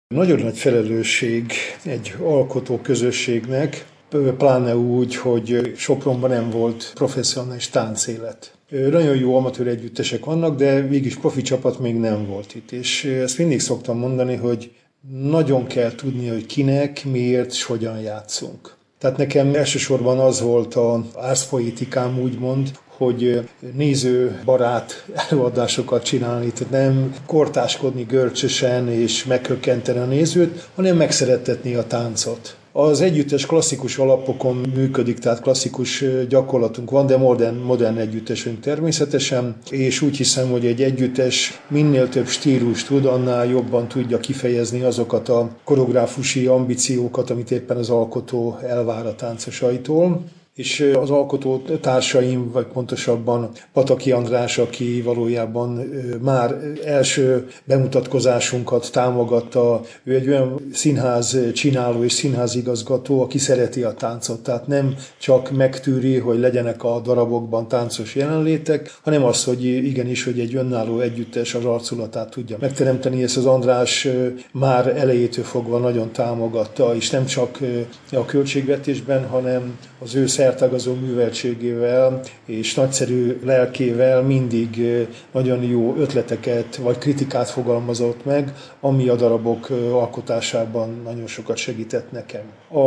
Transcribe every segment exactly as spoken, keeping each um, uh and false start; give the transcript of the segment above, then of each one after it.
Nagyon nagy felelősség egy alkotó közösségnek, pláne úgy, hogy Sopronban nem volt professzionális táncélet. Nagyon jó amatőr együttesek vannak, de mégis profi csapat még nem volt itt. És ezt mindig szoktam mondani, hogy nagyon kell tudni, hogy kinek, miért és hogyan játszunk. Tehát nekem elsősorban az volt az árszpoetikám, úgymond, hogy nézőbarát előadásokat csinálni, tehát nem kortáskodni görcsösen és meghökkenteni a nézőt, hanem megszerettetni a táncot. Az együttes klasszikus alapokon működik, tehát klasszikus gyakorlatunk van, de modern, modern együttesünk természetesen, és úgy hiszem, hogy egy együttes minél több stílus tud, annál jobban tudja kifejezni azokat a koreográfusi ambíciókat, amit éppen az alkotó elvár a táncosaitól. És az alkotó társaim, vagy pontosabban Pataki András, aki valójában már első bemutatkozásunkat támogatta, ő egy olyan színház csináló és színházigazgató, aki szereti a táncot, tehát nem csak megtűri, hogy legyenek a darabokban táncos jelenlétek, hanem az, hogy igenis, hogy egy önálló együttes az arculatát tudja megteremteni. Ezt az András már elejétől fogva nagyon támogatta, és nem csak a költségvetésben, hanem az ő szertágazó műveltségével és nagyszerű lelkével mindig nagyon jó ötleteket vagy kritikát fogalmazott meg, ami a darabok alkotásában nagyon sokat segített nekem.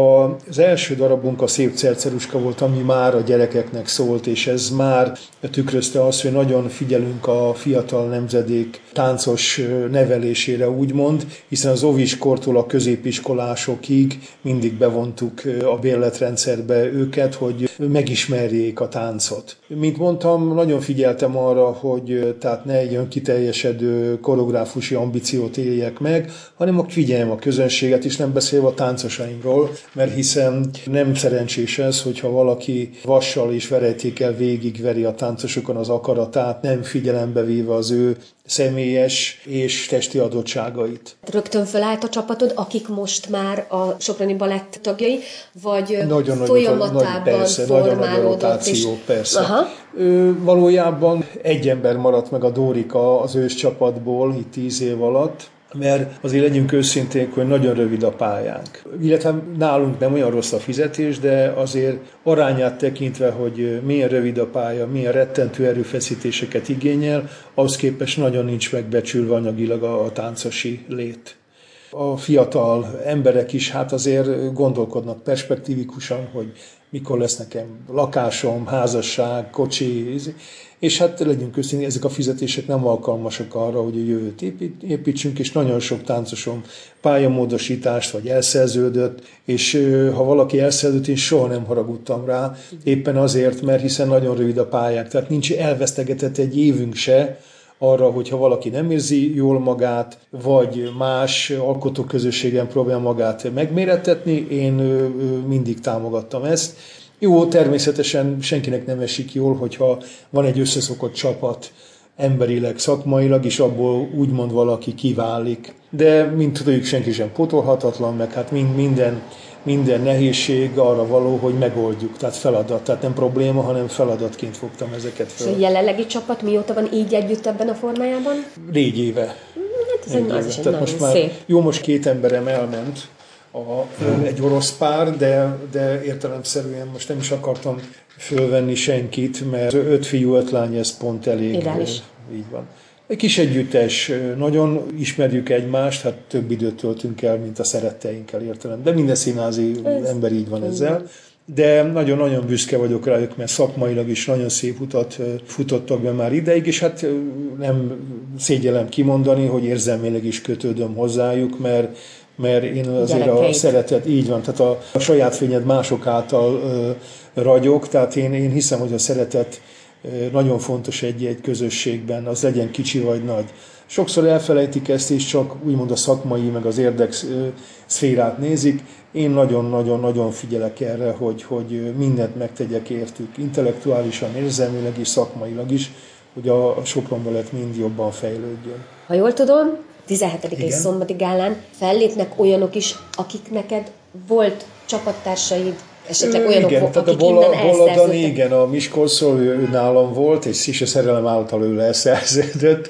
Az első darabunk a Szép Cerceruska volt, ami már a gyerekeknek szólt, és ez már tükrözte azt, hogy nagyon figyelünk a fiatal nemzedék táncos nevelésére, úgymond, hiszen az óviskortól a középiskolásokig mindig bevontuk a bérletrendszerbe őket, hogy megismerjék a táncot. Mint mondtam, nagyon figyeltem arra, hogy tehát ne egy önkiteljesedő koreográfusi ambíciót éljek meg, hanem hogy figyeljem a közönséget, és nem beszélve a táncosaimról, mert hiszen nem szerencsés ez, hogyha valaki vassal és verejtékkel végigveri a táncosokon az akaratát, nem figyelembe véve az ő személyes és testi adottságait. Rögtön fölállt a csapatod, akik most már a Soproni Balett tagjai, vagy nagyon folyamatában nagy, persze, formálódott? Nagyon nagy rotáció, és... persze. Aha. Ö, valójában egy ember maradt meg, a Dórika az ős csapatból itt tíz év alatt, mert azért legyünk őszinték, hogy nagyon rövid a pályánk. Illetve nálunk nem olyan rossz a fizetés, de azért arányát tekintve, hogy milyen rövid a pálya, milyen rettentő erőfeszítéseket igényel, ahhoz képest nagyon nincs megbecsülve anyagilag a, a táncosi lét. A fiatal emberek is hát azért gondolkodnak perspektívikusan, hogy mikor lesz nekem lakásom, házasság, kocsi, és hát legyünk őszintén, ezek a fizetések nem alkalmasak arra, hogy a jövőt építsünk, és nagyon sok táncosom pályamódosítást vagy elszerződött, és ha valaki elszerződött, én soha nem haragudtam rá, éppen azért, mert hiszen nagyon rövid a pályák, tehát nincs elvesztegetett egy évünk se arra, hogyha valaki nem érzi jól magát, vagy más alkotóközösségen próbálja magát megmérettetni, én mindig támogattam ezt. Jó, természetesen senkinek nem esik jól, hogyha van egy összeszokott csapat emberileg, szakmailag, és abból úgymond valaki kiválik. De, mint tudjuk, senki sem pótolhatatlan, meg hát minden, minden nehézség arra való, hogy megoldjuk. Tehát feladat, tehát nem probléma, hanem feladatként fogtam ezeket fel. És a jelenlegi csapat mióta van így együtt ebben a formájában? Négy éve. Hát ez egy, az is egy nagyon most már, szép. Jó, most két emberem elment, A, egy orosz pár, de, de értelemszerűen most nem is akartam fölvenni senkit, mert öt fiú, öt lány, ez pont elég. Ideális. Így van. Egy kis együttes, nagyon ismerjük egymást, hát több időt töltünk el, mint a szeretteinkkel értelem. De minden színházi ez ember így van ezzel. De nagyon-nagyon büszke vagyok rájuk, mert szakmailag is nagyon szép utat futottak be már ideig, és hát nem szégyellem kimondani, hogy érzelmileg is kötődöm hozzájuk, mert mert én azért Gyerekeit. a szeretet, így van, tehát a, a saját fényed mások által ö, ragyog, tehát én, én hiszem, hogy a szeretet ö, nagyon fontos egy, egy közösségben, az legyen kicsi vagy nagy. Sokszor elfelejtik ezt, és csak úgymond a szakmai, meg az érdek ö, szférát nézik. Én nagyon-nagyon-nagyon figyelek erre, hogy, hogy mindent megtegyek értük, intellektuálisan, érzelmileg és szakmailag is, hogy a, a Sopron Balett mind jobban fejlődjön. Ha jól tudom, tizenhetedikei szombati gálán fellépnek olyanok is, akik neked volt csapattársaid, esetleg olyanok, igen, akik tehát a innen elszerződtek. Igen, a Miskolcról ő, ő nálam volt, és Szise Szerelem által ő leszerződött.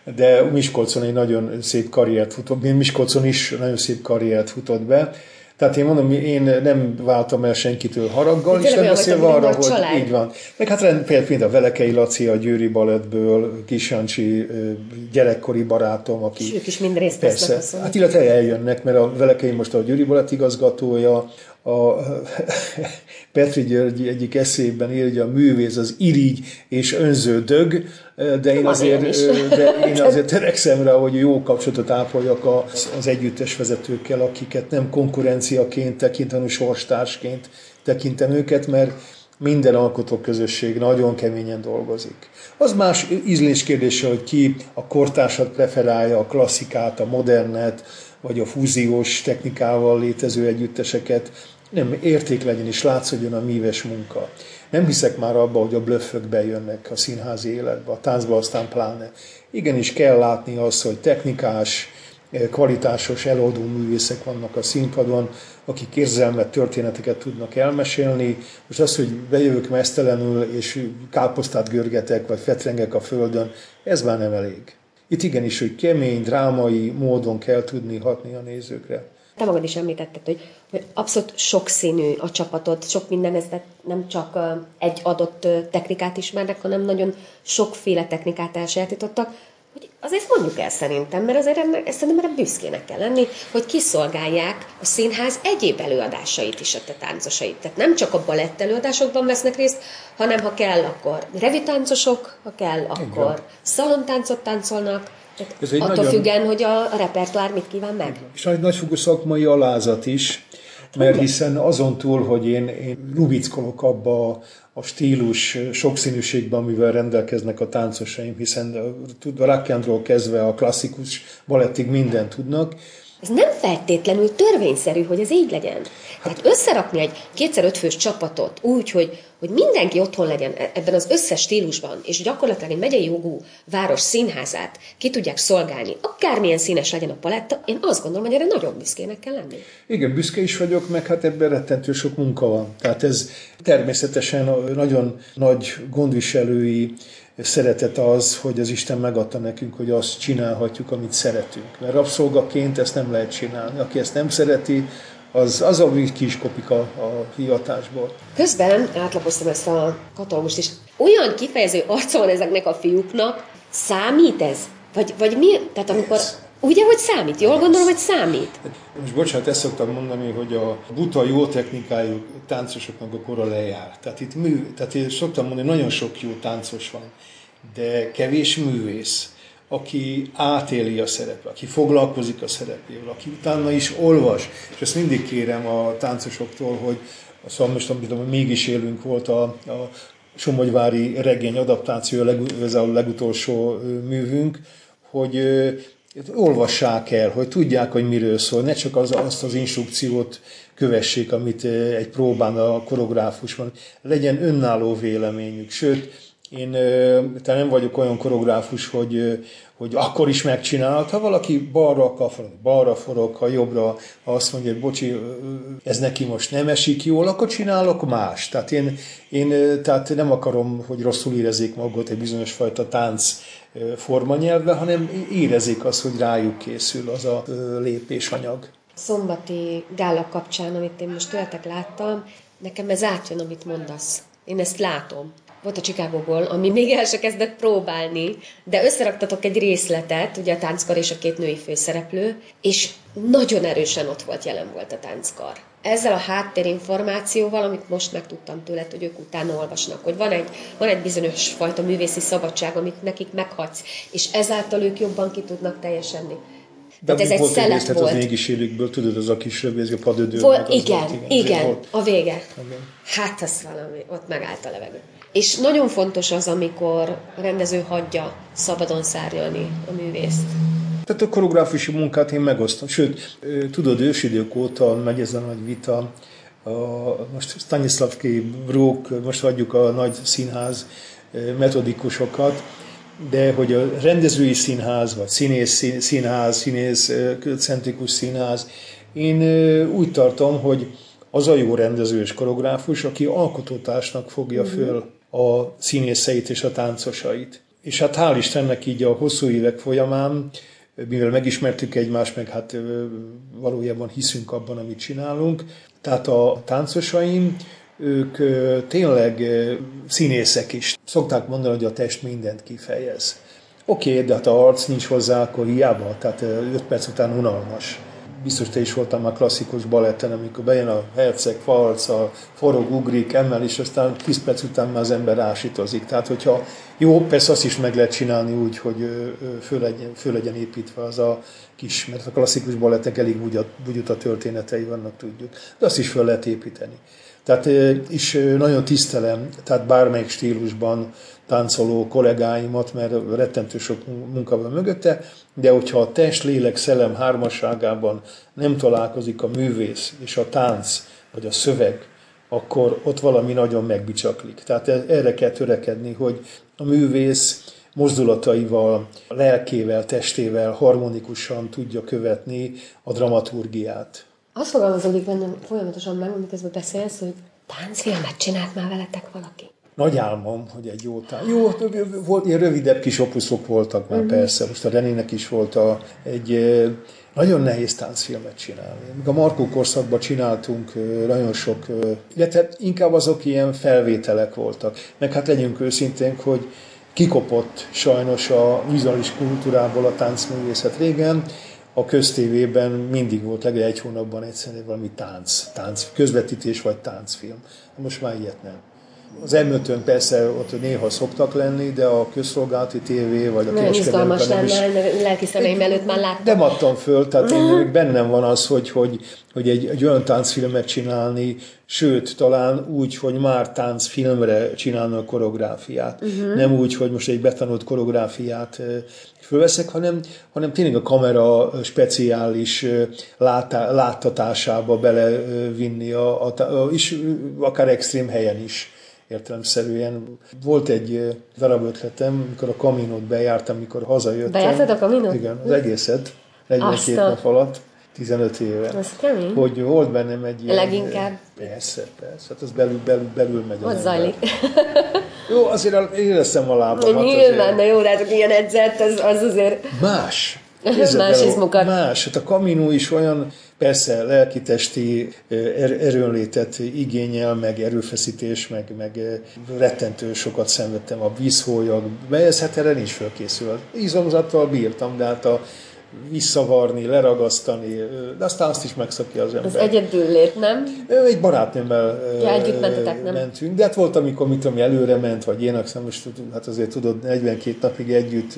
de Miskolcon egy nagyon szép karriert futott, Miskolcon is nagyon szép karriert futott be. Tehát én mondom, én nem váltam el senkitől haraggal, és nem beszélve arra, hogy család. Így van. Meg hát például a Velekei Laci, a Győri Balettből, Kis Jancsi gyerekkori barátom, aki... És ők is mind részt persze, vesznek. Hát illetve eljönnek, mert a Velekei most a Győri Balett igazgatója, a Petri György egyik eszében írja, a művész az irigy és önző dög, de én azért, de én azért törekszem rá, hogy jó kapcsolatot ápoljak az együttes vezetőkkel, akiket nem konkurenciaként tekintem, hanem sorstársként tekintem őket, mert minden alkotóközösség nagyon keményen dolgozik. Az más ízlés kérdése, hogy ki a kortársat preferálja, a klasszikát, a modernet, vagy a fúziós technikával létező együtteseket. Nem, érték legyen és látszódjon a míves munka. Nem hiszek már abba, hogy a blöffök bejönnek a színházi életbe, a táncba aztán pláne. Igenis kell látni azt, hogy technikás, kvalitásos eloldó művészek vannak a színpadon, akik érzelmet, történeteket tudnak elmesélni. Most az, hogy bejövök meztelenül, és káposztát görgetek, vagy fetrengek a földön, ez már nem elég. Itt igenis, hogy kemény, drámai módon kell tudni hatni a nézőkre. Te magad is említetted, hogy, hogy abszolút sokszínű a csapatod, sok minden, ez nem csak egy adott technikát ismernek, hanem nagyon sokféle technikát elsajátítottak, hogy azért mondjuk el szerintem, mert azért ezt szerintem erre büszkének kell lenni, hogy kiszolgálják a színház egyéb előadásait is, a te táncosait. Tehát nem csak a balett előadásokban vesznek részt, hanem ha kell, akkor revitáncosok, ha kell, akkor szalontáncot táncolnak, attól nagyon... függen, hogy a, a repertoár mit kíván meg. És egy nagyfokú szakmai alázat is, mert hiszen azon túl, hogy én, én lubickolok abba a, a stílus sokszínűségben, amivel rendelkeznek a táncosaim, hiszen a Rakjánról kezdve a klasszikus balettig mindent tudnak. Ez nem feltétlenül törvényszerű, hogy ez így legyen. Tehát összerakni egy kétszer öt fős csapatot úgy, hogy, hogy mindenki otthon legyen ebben az összes stílusban, és gyakorlatilag egy megyei jogú város színházát ki tudják szolgálni, akármilyen színes legyen a paletta, én azt gondolom, hogy erre nagyon büszkének kell lenni. Igen, büszke is vagyok, meg hát ebben rettentő sok munka van. Tehát ez természetesen nagyon nagy gondviselői szeretet az, hogy az Isten megadta nekünk, hogy azt csinálhatjuk, amit szeretünk. Mert rabszolgaként ezt nem lehet csinálni. Aki ezt nem szereti, az, az ami ki is kopik a, a hivatásból. Közben átlapoztam ezt a katalógust, és olyan kifejező arca van ezeknek a fiúknak, számít ez? Vagy, vagy mi? Tehát amikor... Ez. Ugye, hogy számít? Jól gondolom, hogy számít? Most bocsánat, ezt szoktam mondani, hogy a buta, jó technikájú táncosoknak a kora lejár. Tehát itt mű, tehát én szoktam mondani, nagyon sok jó táncos van, de kevés művész, aki átéli a szerepet, aki foglalkozik a szerepével, aki utána is olvas. És ezt mindig kérem a táncosoktól, hogy szóval most tudom, hogy mégis élünk volt a, a somogyvári regény adaptáció, ez a legutolsó művünk, hogy olvassák el, hogy tudják, hogy miről szól, ne csak az, azt az instrukciót kövessék, amit egy próbán a koreográfus van, legyen önálló véleményük. Sőt, én te nem vagyok olyan koreográfus, hogy, hogy akkor is megcsinálod, ha valaki balra akar forogni, balra forog, ha jobbra, ha azt mondja, hogy bocsi, ez neki most nem esik jól, akkor csinálok más. Tehát én, én tehát nem akarom, hogy rosszul érezzék magukat egy bizonyos fajta tánc formanyelvbe, hanem érezzék azt, hogy rájuk készül az a lépésanyag. Szombati gála kapcsán, amit én most tőletek láttam, nekem ez átjön, amit mondasz. Én ezt látom. Volt a Chicagóból, ami még el se kezdett próbálni, de összeraktatok egy részletet, ugye a tánckar és a két női főszereplő, és nagyon erősen ott volt, jelen volt a tánckar. Ezzel a háttérinformációval, amit most megtudtam tőled, hogy ők utána olvasnak, hogy van egy, van egy bizonyos fajta művészi szabadság, amit nekik meghagysz, és ezáltal ők jobban ki tudnak teljesedni. De ez egy szelet volt. Az mégis élőkből, tudod, az a kis rövéző padödő. Volt, igen, volt, igen, igen, volt. A vége. Igen. Hát az valami, ott megállt a levegő. És nagyon fontos az, amikor a rendező hagyja szabadon szárnyalni a művészt. Tehát a koreográfusi munkát én megosztom. Sőt, tudod, ősidők óta megy ez a nagy vita. A, most Stanislavski, Brooke, most hagyjuk a nagy színház metodikusokat, de hogy a rendezői színház, vagy színész színház, színész centrikus színház, én úgy tartom, hogy az a jó rendező és koreográfus, aki alkotótársnak fogja föl a színészeit és a táncosait. És hát hál' Istennek így a hosszú évek folyamán, mivel megismertük egymást, meg hát valójában hiszünk abban, amit csinálunk, tehát a táncosaim, ők tényleg színészek is. Szokták mondani, hogy a test mindent kifejez. Oké, okay, de hát a arc nincs hozzá, akkor hiába, tehát öt perc után unalmas. Biztos te is voltál már klasszikus baletten, amikor bejön a herceg, falca, forog, ugrik, emel, és aztán tíz perc után már az ember ásítozik. Tehát, hogyha jó, persze azt is meg lehet csinálni úgy, hogy föl legyen, föl legyen építve az a kis, mert a klasszikus balettek elég bugyuta történetei vannak, tudjuk, de azt is föl lehet építeni. Tehát is nagyon tisztelem, tehát bármelyik stílusban táncoló kollégáimat, mert rettentő sok munka van mögötte, de hogyha a test, lélek, szellem hármasságában nem találkozik a művész és a tánc, vagy a szöveg, akkor ott valami nagyon megbicsaklik. Tehát erre kell törekedni, hogy a művész mozdulataival, lelkével, testével harmonikusan tudja követni a dramaturgiát. Azt fogalmazódik bennem folyamatosan meg, miközben beszélsz, hogy táncfilmet csinált már veletek valaki. Nagy álmom, hogy egy jó tánc. Jó, volt, ilyen rövidebb kis opuszok voltak már, uh-huh. Persze. Most a Renének is volt a, egy nagyon nehéz táncfilmet csinálni. A Markó korszakban csináltunk nagyon sok, illetve inkább azok ilyen felvételek voltak. Meg hát legyünk őszinténk, hogy kikopott sajnos a vizuális kultúrából a táncművészet régen. A köztévében mindig volt legalább egy hónapban egyszerűen valami tánc, tánc, közvetítés vagy táncfilm. Most már ilyet nem. Az em ötön persze ott néha szoktak lenni, de a közszolgálati tévé vagy a nagyon izgalmas lenne, lelki szemeim előtt már láttam. Nem adtam föl, tehát én bennem van az, hogy, hogy, hogy egy, egy olyan táncfilmet csinálni, sőt, talán úgy, hogy már táncfilmre csinálnak koreográfiát. Uh-huh. Nem úgy, hogy most egy betanult koreográfiát fölveszek, hanem, hanem tényleg a kamera speciális látá, láttatásába belevinni, a, a, a, is, akár extrém helyen is. Értelemszerűen. Volt egy darab ötletem, amikor a Caminót bejártam, amikor hazajöttem. Bejártad a Caminót? Igen, az egészet, negyvenkét nap alatt, tizenöt éve. Az kemény. Hogy volt bennem egy ilyen... Leginkább. Persze, persze. Hát az belül, belül, belül megy. Hogy zajlik? Jó, azért éreztem a lábamat. Nyilván, de jó, de hát ilyen edzett, az, az azért... Más. Más izmokat. Más. Hát a Camino is olyan, persze lelki-testi erőnlétet igényel, meg erőfeszítés, meg, meg rettentő sokat szenvedtem a vízhólyag. Ez hát erre nincs fölkészül. Izomzattal bírtam, de hát a visszavarni, leragasztani, de aztán azt is megszokja az ember. Az egyedül lép, nem? Egy barátnőmmel ja, együtt mentetek, nem? mentünk, de hát volt, amikor mit tudom, előre ment, vagy én, aztán most hát azért tudod, negyvenkét napig együtt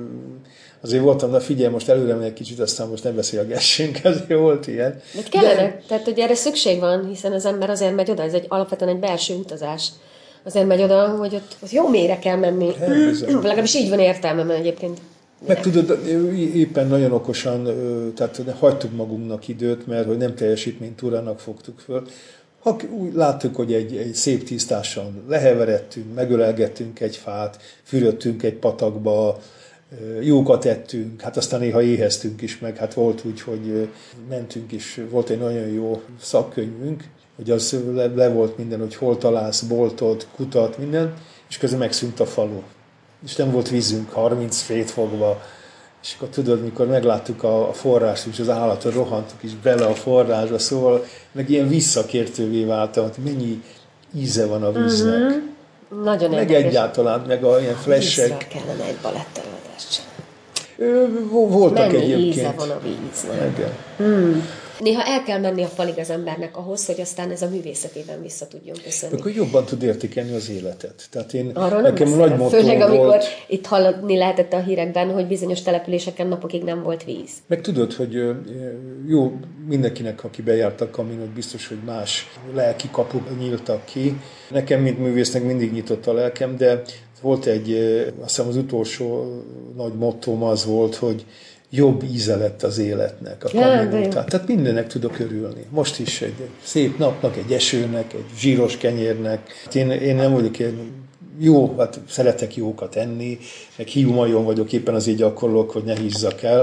azért voltam, na figyelj, most előre megy egy kicsit, aztán most nem beszélgessünk, azért volt ilyen. De kellene, de... tehát hogy erre szükség van, hiszen az ember azért megy oda, ez egy alapvetően egy belső utazás. Azért megy oda, hogy ott, ott jó mélyre kell menni. Legalábbis így van értelmem egyébként. Meg tudod, éppen nagyon okosan, tehát hagytuk magunknak időt, mert hogy nem teljesítménytúrának fogtuk föl. Ha úgy láttuk, hogy egy, egy szép tisztásan leheveredtünk, megölelgettünk egy fát, fürödtünk egy patakba, jókat ettünk, hát aztán néha éheztünk is, meg hát volt úgy, hogy mentünk is, volt egy nagyon jó szakkönyvünk, hogy az le, le volt minden, hogy hol találsz boltot, kutat, minden, és közben megszűnt a falu. És nem volt vízünk, harminc fokba, és akkor tudod, mikor megláttuk a forrást, és az állatot rohantuk is bele a forrásba, szóval meg ilyen visszakértővé váltam, hogy mennyi íze van a víznek. Uh-huh. Nagyon meg érdekes. Egyáltalán, meg a ilyen flashek. Vízzel kellene egy balettelőadást csinálni. Voltak mennyi egyébként. íze van a víznek. Igen. Hmm. Néha el kell menni a falig az embernek ahhoz, hogy aztán ez a művészetében vissza tudjon köszönni. Akkor jobban tud értékelni az életet. Tehát én, arról nekem nem nagy motto főleg, amikor volt, itt hallani lehetett a hírekben, hogy bizonyos településeken napokig nem volt víz. meg tudod, hogy jó, mindenkinek, aki bejárta a Caminót, biztos, hogy más lelki kapuk nyíltak ki. Nekem, mint művésznek mindig nyitott a lelkem, de volt egy, azt hiszem az utolsó nagy mottóm az volt, hogy jobb íze lett az életnek a Caminó. Tehát, tehát mindennek tudok örülni. Most is egy szép napnak, egy esőnek, egy zsíros kenyérnek. Én, én nem vagyok ilyen jó, hát szeretek jókat enni, meg hiúmajon vagyok, éppen azért gyakorlok, hogy ne hízzak el.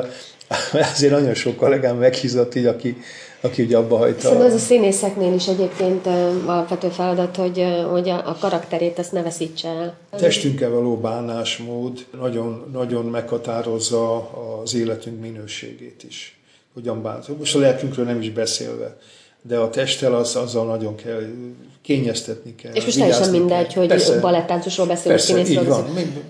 Azért nagyon sok kollégám meghízott így, aki, aki ugye abba hagyta. Szerintem ez a színészeknél is egyébként alapvető feladat, hogy, hogy a, a karakterét azt ne veszítse el. A testünkkel való bánásmód nagyon, nagyon meghatározza az életünk minőségét is. Hogyan bántunk. Most a lelkünkről nem is beszélve, de a testtel az, azzal nagyon kell, kényeztetni kell. És most teljesen mindegy, kell. Hogy persze, balettáncosról beszélünk, színészről,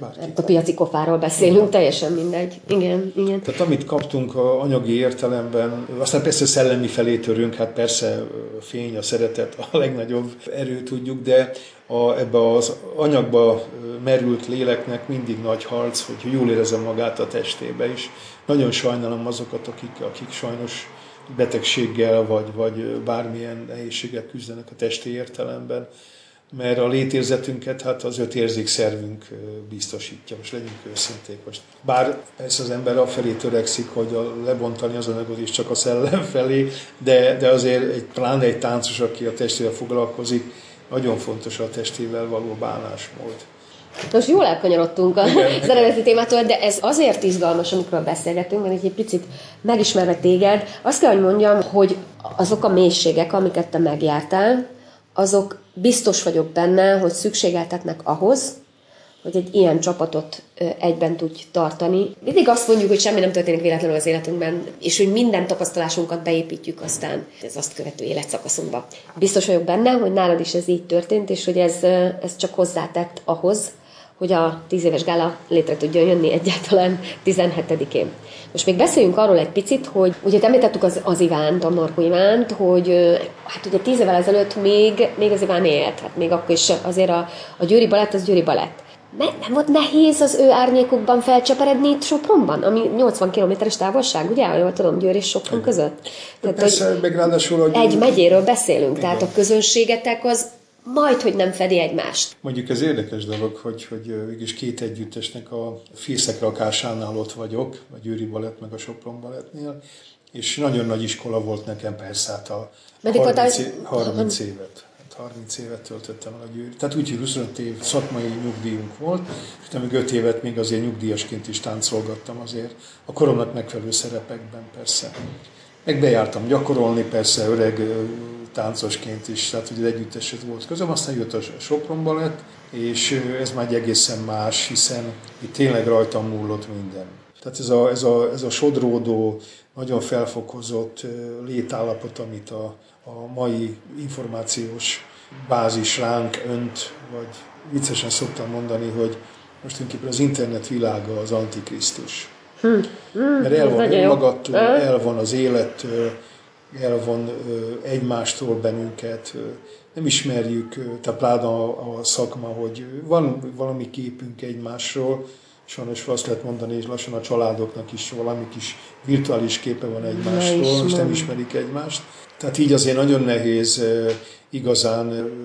a piaci kofáról beszélünk, igen. Teljesen mindegy. Igen, igen. Tehát amit kaptunk a anyagi értelemben, aztán persze szellemi felé törünk, hát persze a fény, a szeretet a legnagyobb erő tudjuk, de a, ebbe az anyagba merült léleknek mindig nagy harc, hogy jól érezze magát a testébe is. Nagyon sajnálom azokat, akik, akik sajnos betegséggel, vagy, vagy bármilyen nehézséggel küzdenek a testi értelemben, mert a létérzetünket hát az öt érzékszervünk biztosítja, most legyünk őszinték. Most bár ez az ember afelé törekszik, hogy a, lebontani az anyagot is csak a szellem felé, de, de azért egy, pláne egy táncos, aki a testével foglalkozik, nagyon fontos a testével való bánásmód. Most jól elkanyarodtunk az eredeti témától, de ez azért izgalmas, amikor beszélgetünk, mert egy picit megismerve téged. Azt kell, hogy mondjam, hogy azok a mélységek, amiket te megjártál, azok biztos vagyok benne, hogy szükségeltetnek ahhoz, hogy egy ilyen csapatot egyben tudj tartani. Mindig azt mondjuk, hogy semmi nem történik véletlenül az életünkben, és hogy minden tapasztalásunkat beépítjük aztán az azt követő életszakaszunkba. Biztos vagyok benne, hogy nálad is ez így történt, és hogy ez, ez csak hozzátett ahhoz, hogy a tíz éves gála létre tudjon jönni egyáltalán tizenhetedikén. Most még beszéljünk arról egy picit, hogy ugye említettük az, az Ivánt, a Markó Ivánt, hogy hát ugye tíz évvel ezelőtt még, még az Iván élt, hát még akkor is azért a, a Győri Balett az Győri Balett. Nem volt nehéz az ő árnyékukban felcseperedni itt Sopronban, ami nyolcvan kilométeres távolság, ugye? Jól tudom, Győr és Sopron között. Tehát, persze, meg ráadásul, hogy egy megyéről beszélünk, igen. Tehát a közönségetek az majd, hogy nem fedi egymást. Mondjuk ez érdekes dolog, hogy, hogy mégis két együttesnek a fészekrakásánál ott vagyok, a Győri Balett meg a Sopron Balettnél, és nagyon nagy iskola volt nekem persze, hát a harminc, harminc évet. harminc évet töltöttem el a Győri. Tehát úgy, hogy huszonöt év szakmai nyugdíjunk volt, és utána még öt évet még azért nyugdíjasként is táncolgattam azért, a koromnak megfelelő szerepekben persze. Meg bejártam gyakorolni, persze öreg táncosként is, tehát hogy az együtteset volt közöm, aztán jött a Sopron Balett, és ez már egy egészen más, hiszen itt tényleg rajtam múlott minden. Tehát ez a, ez a, ez a sodródó, nagyon felfokozott létállapot, amit a, a mai információs bázis ránk önt, vagy viccesen szoktam mondani, hogy most tulajdonképpen az internet világa az Antikrisztus. Hm. Mert el van önmagattól, el van az élettől, el van egymástól bennünket, nem ismerjük, tehát pláne a, a szakma, hogy van valami képünk egymásról, sajnos azt lehet mondani, és lassan a családoknak is valami kis virtuális képe van egymásról, és nem ismerik egymást. Tehát így azért nagyon nehéz igazán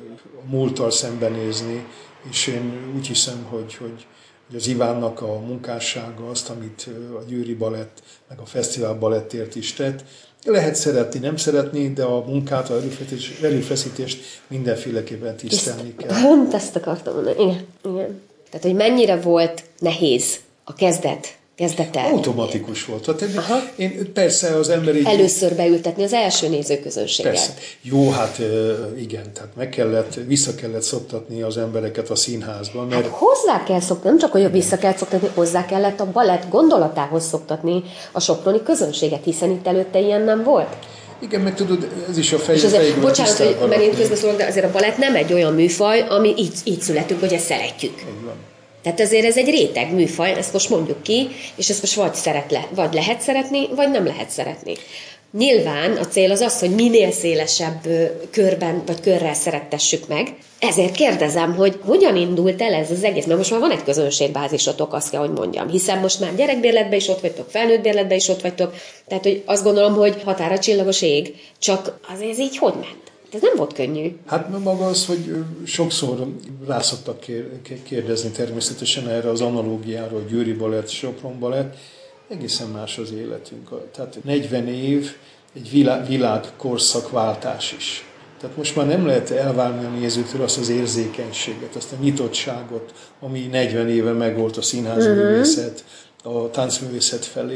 a múlttal szembenézni, és én úgy hiszem, hogy, hogy, hogy az Ivánnak a munkássága, azt, amit a Győri Balett, meg a Fesztivál Balettért is tett, lehet szeretni, nem szeretni, de a munkát, a erőfeszítést mindenféleképpen tisztelni kell. Pont ezt akartam mondani. Igen, igen. Tehát, hogy mennyire volt nehéz a kezdet, kezdete. Automatikus volt. Tehát én, persze az ember így... Először beültetni az első nézőközönséget. Persze. Jó, hát igen, tehát meg kellett, vissza kellett szoktatni az embereket a színházban. Mert... Hát hozzá kell szoktatni, nem csak, hogy vissza kell szoktatni, hozzá kellett a balett gondolatához szoktatni a soproni közönséget, hiszen itt előtte ilyen nem volt. Igen, meg tudod, ez is a fejlődés. És azért, bocsánat, hogy megint közbeszólok, de azért a balett nem egy olyan műfaj, ami így, így születünk, hogy ezt szeretjük. Így van. Tehát azért ez egy réteg műfaj, ezt most mondjuk ki, és ezt most vagy, szeret le, vagy lehet szeretni, vagy nem lehet szeretni. Nyilván a cél az az, hogy minél szélesebb körben, vagy körrel szerettessük meg. Ezért kérdezem, hogy hogyan indult el ez az egész, mert most már van egy közönségbázisotok, azt kell, hogy mondjam, hiszen most már gyerekbérletben is ott vagytok, felnőttbérletben is ott vagytok, tehát hogy azt gondolom, hogy határa csillagos ég, csak azért ez így hogy ment? Ez nem volt könnyű. Hát maga az, hogy sokszor rá szoktak kérdezni természetesen erre az analógiára, hogy Győri Balett, Sopron Balett, egészen más az életünk. Tehát negyven év egy világ, világkorszakváltás is. Tehát most már nem lehet elvárni a nézőtől azt az érzékenységet, azt a nyitottságot, ami negyven éve megvolt a színházművészet, a táncművészet felé.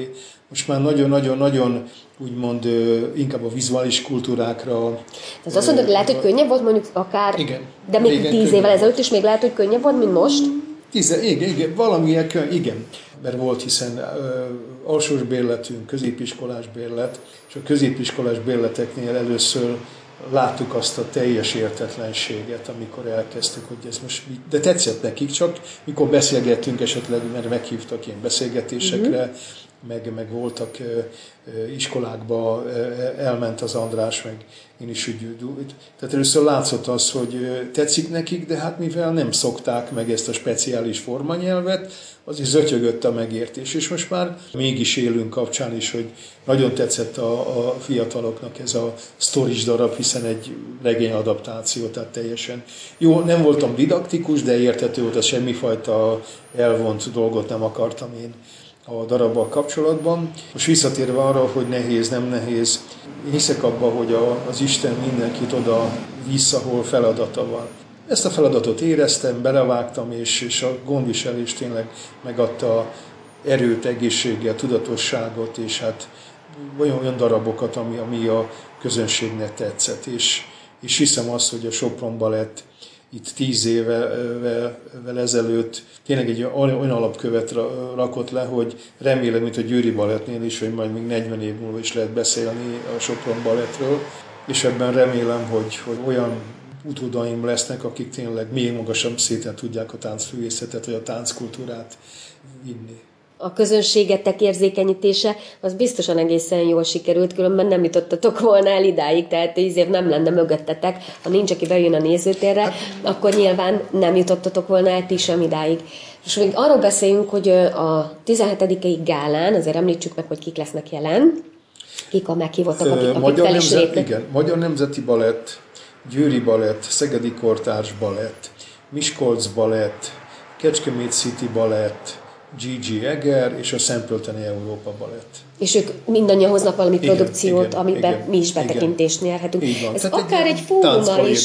most már nagyon-nagyon-nagyon úgymond inkább a vizuális kultúrákra. Tehát azt mondod, lehet, hogy könnyebb volt mondjuk akár, igen, de még tíz évvel ezelőtt is még lehet, hogy könnyebb volt, mint most? Tíz, igen, igen, valamilyen könnyebb, igen. Mert volt, hiszen uh, alsós bérletünk, középiskolás bérlet, és a középiskolás bérleteknél először láttuk azt a teljes értetlenséget, amikor elkezdtük, hogy ez most mi... De tetszett nekik, csak mikor beszélgettünk esetleg, mert meghívtak ilyen beszélgetésekre, mm-hmm. meg, meg voltak uh, iskolákba, uh, elment az András, meg én is úgy... Tehát először látszott az, hogy uh, tetszik nekik, de hát mivel nem szokták meg ezt a speciális formanyelvet, az is zötyögött a megértés, és most már mégis élünk kapcsán is, hogy nagyon tetszett a, a fiataloknak ez a sztoris darab, hiszen egy regényadaptáció, tehát teljesen jó. Nem voltam didaktikus, de érthető volt, az semmifajta elvont dolgot nem akartam én a darabbal kapcsolatban. Most visszatérve arra, hogy nehéz, nem nehéz, én hiszek abba, hogy a, az Isten mindenkit oda visz, ahol feladata van. Ezt a feladatot éreztem, belevágtam, és, és a gondviselés tényleg megadta erőt, egészséggel, tudatosságot, és hát olyan, olyan darabokat, ami, ami a közönségnek tetszett. És, és hiszem azt, hogy a Sopron Balett itt tíz évvel ezelőtt tényleg egy olyan alapkövet rakott le, hogy remélem, mint a Győri Balettnél is, hogy majd még negyven év múlva is lehet beszélni a Sopron Balettről, és ebben remélem, hogy, hogy olyan utódaim lesznek, akik tényleg még magasabb szinten tudják a táncművészetet, vagy a tánckultúrát vinni. A közönségetek érzékenyítése az biztosan egészen jól sikerült, különben nem jutottatok volna el idáig, tehát tíz év nem lenne mögöttetek. Ha nincs, aki bejön a nézőtérre, hát, akkor nyilván nem jutottatok volna el ti sem idáig. És még arról beszéljünk, hogy a tizenhetedikei gálán, azért említsük meg, hogy kik lesznek jelen, kik a meghívottak, akik, akik Magyar fel is nemzet, lépnek. Igen, Magyar Nemzeti Balett, Győri Balett, Szegedi Kortárs Balett, Miskolc Balett, Kecskemét City Balett, gé gé Eger és a Szempölteni Európa Balett. És ők mindannyian hoznak valami igen, produkciót, igen, amiben igen, mi is betekintést igen. nyerhetünk. Ez tehát akár egy, egy fórummal is.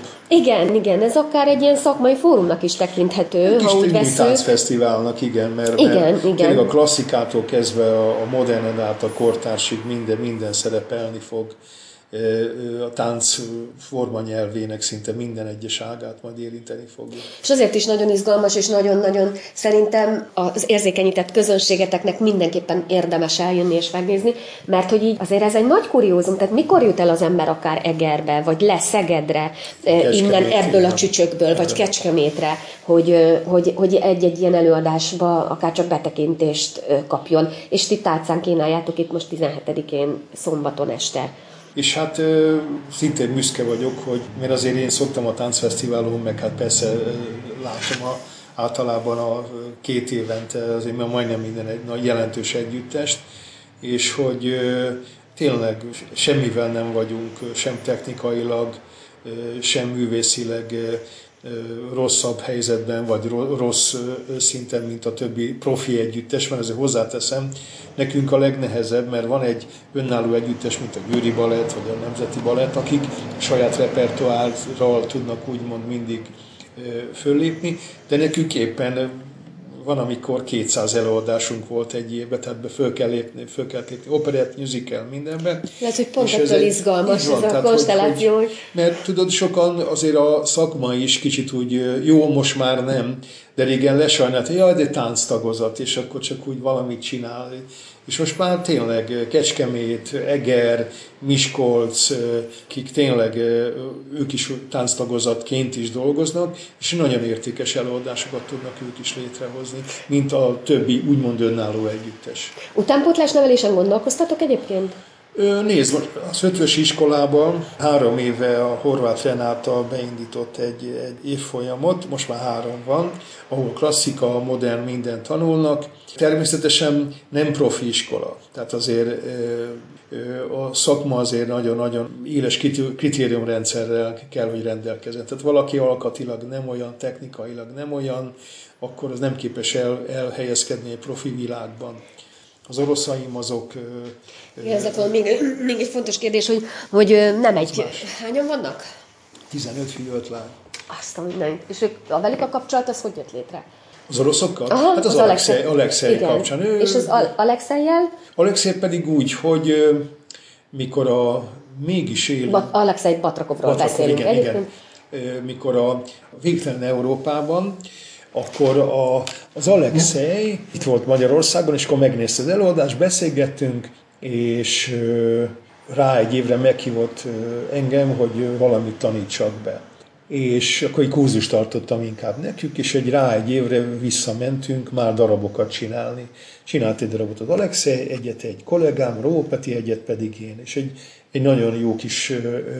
Igen, igen, ez akár egy ilyen szakmai fórumnak is tekinthető, egy ha úgy veszünk. táncfesztiválnak, igen, mert, igen, mert igen. tényleg a klasszikától kezdve a, a modernen át a kortársig minden, minden szerepelni fog. A tánc formanyelvének szinte minden egyes ágát majd érinteni fogja. És azért is nagyon izgalmas, és nagyon-nagyon szerintem az érzékenyített közönségeteknek mindenképpen érdemes eljönni és megnézni, mert hogy így azért ez egy nagy kuriózum, tehát mikor jut el az ember akár Egerbe, vagy le Szegedre, Kecskemét, innen ebből igen. a csücsökből, vagy Kecskemétre, hogy, hogy, hogy egy-egy ilyen előadásba akár csak betekintést kapjon. És ti tálcán kínáljátok itt most tizenhetedikén szombaton este. És hát szintén büszke vagyok, hogy mert azért én szoktam a táncfesztiválon, meg hát persze látom a, általában a két évente azért már majdnem minden egy nagy jelentős együttest, és hogy tényleg semmivel nem vagyunk, sem technikailag, sem művészileg rosszabb helyzetben, vagy rossz szinten, mint a többi profi együttes, mert azért hozzáteszem, nekünk a legnehezebb, mert van egy önálló együttes, mint a Győri Balett, vagy a Nemzeti Balett, akik saját repertoárral tudnak úgymond mindig föllépni, de nekünk éppen van, amikor kétszáz előadásunk volt egy évben, tehát be föl kell lépni, föl kell lépni operett, musical, mindenben. Lehet, hogy pont ettől izgalmas ez a konstelláció. Hogy, hogy, mert tudod, sokan azért a szakma is kicsit úgy, jó, most már nem, de régen lesajnált, hogy jaj, de tánctagozat, és akkor csak úgy valamit csinál. És most már tényleg Kecskemét, Eger, Miskolc, kik tényleg ők is tánctagozatként is dolgoznak, és nagyon értékes előadásokat tudnak ők is létrehozni, mint a többi úgymond önálló együttes. Utánpótlás nevelésen gondolkoztatok egyébként? Nézd, az ötvös iskolában három éve a Horváth Renáta beindított egy, egy évfolyamot, most már három van, ahol klasszika, modern mindent tanulnak. Természetesen nem profi iskola, tehát azért a szakma azért nagyon-nagyon éles kritériumrendszerrel kell, hogy rendelkezzen. Tehát valaki alkatilag nem olyan, technikailag nem olyan, akkor az nem képes el, elhelyezkedni egy profi világban. Az oroszaim azok... Igazából még, még egy fontos kérdés, hogy, hogy nem egy... Más. Hányan vannak? tizenöt fiú, öt lány. Azt a mindenit. És ők, a velük a kapcsolat, az hogy jött létre? Az oroszokkal? Aha, hát az, az Alexei, Alexei kapcsán. Ő, és az Alexejjel? Alexei pedig úgy, hogy mikor a mégis él... Bat, Alexei Batrakovról Batrakov, beszélünk igen, egyébként. Igen. Mikor a Végtelen Európában, akkor a, az Alexei itt volt Magyarországon, és akkor megnézte az előadást, beszélgettünk, és rá egy évre meghívott engem, hogy valamit tanítsak be. És akkor egy kurzust tartottam inkább nekük, és egy rá egy évre visszamentünk már darabokat csinálni. Csinált egy darabot az Alexei, egyet egy kollégám, Rópeti, egyet pedig én. És egy, egy nagyon jó kis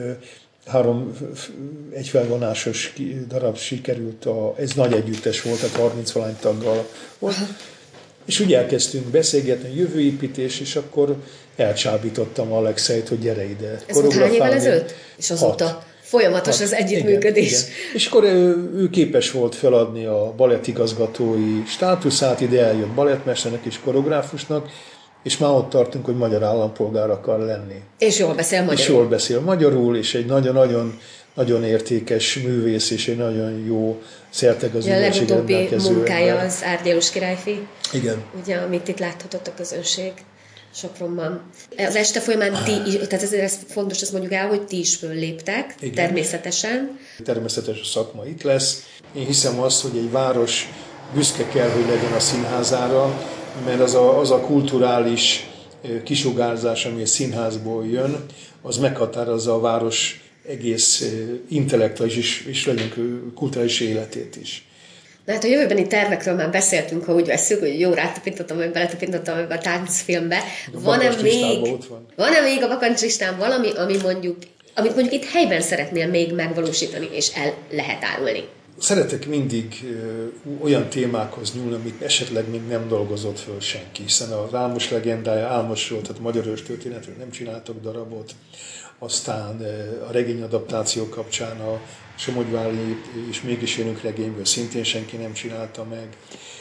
három egyfelvonásos darab sikerült, a, ez nagy együttes volt, tehát harminc-valány taggal volt. És úgy elkezdtünk beszélgetni, jövőépítés, és akkor elcsábítottam Alexeit, hogy gyere ide. Ez volt hány évvel ezelőtt? És azóta hat. Folyamatos hat. Az együttműködés. Igen, igen. És akkor ő, ő képes volt feladni a balettigazgatói státuszát, ide eljött balettmesternek és koreográfusnak, és már ott tartunk, hogy magyar állampolgár akar lenni. És jól beszél magyarul. És jól beszél magyarul, és egy nagyon-nagyon nagyon értékes művész, és egy nagyon jó szertegazűséggel rendelkező legutóbbi munkája ember. Az Árgyalós királyfi. Igen. Ugye, amit itt láthatott a közönség Sopronban. Az este folyamán ti, tehát ezért ez fontos, ezt mondjuk el, hogy ti is fölléptek, igen. Természetesen. Természetes a szakma itt lesz. Én hiszem azt, hogy egy város büszke kell, hogy legyen a színházára, mert az a, az a kulturális kisugárzás, ami a színházból jön, az meghatározza a város egész intellektuális és, és legyünk kulturális életét is. Na hát a jövőbeni tervekről már beszéltünk, ha úgy veszük, hogy jó, rátapintottam, vagy beletapintottam ebbe a táncfilmbe. Van-e még, van. van-e még a bakancslistán valami, ami mondjuk, amit mondjuk itt helyben szeretnél még megvalósítani, és el lehet árulni? Szeretek mindig ö, olyan témákhoz nyúlni, amit esetleg még nem dolgozott föl senki, hiszen a Rámos legendája Álmosról, tehát a magyar ős történetről nem csináltak darabot, aztán a regényadaptáció kapcsán a Somogyvári és Mégis élünk regényből szintén senki nem csinálta meg,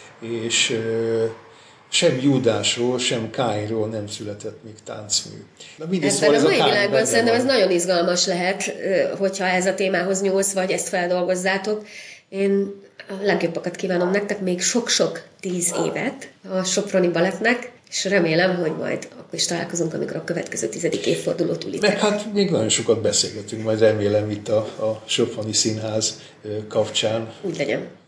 és ö, sem Júdásról, sem Káinról nem született még táncmű. Ebben szóval a mai világban szerintem ez nagyon izgalmas lehet, hogyha ez a témához nyúlsz, vagy ezt feldolgozzátok. Én a legjobbakat kívánom nektek, még sok-sok tíz évet a soproni balettnek, és remélem, hogy majd akkor is találkozunk, amikor a következő tizedik évfordulót ülitek. Meg hát még nagyon sokat beszélgetünk, majd remélem itt a, a Soproni Színház kapcsán. Úgy legyen.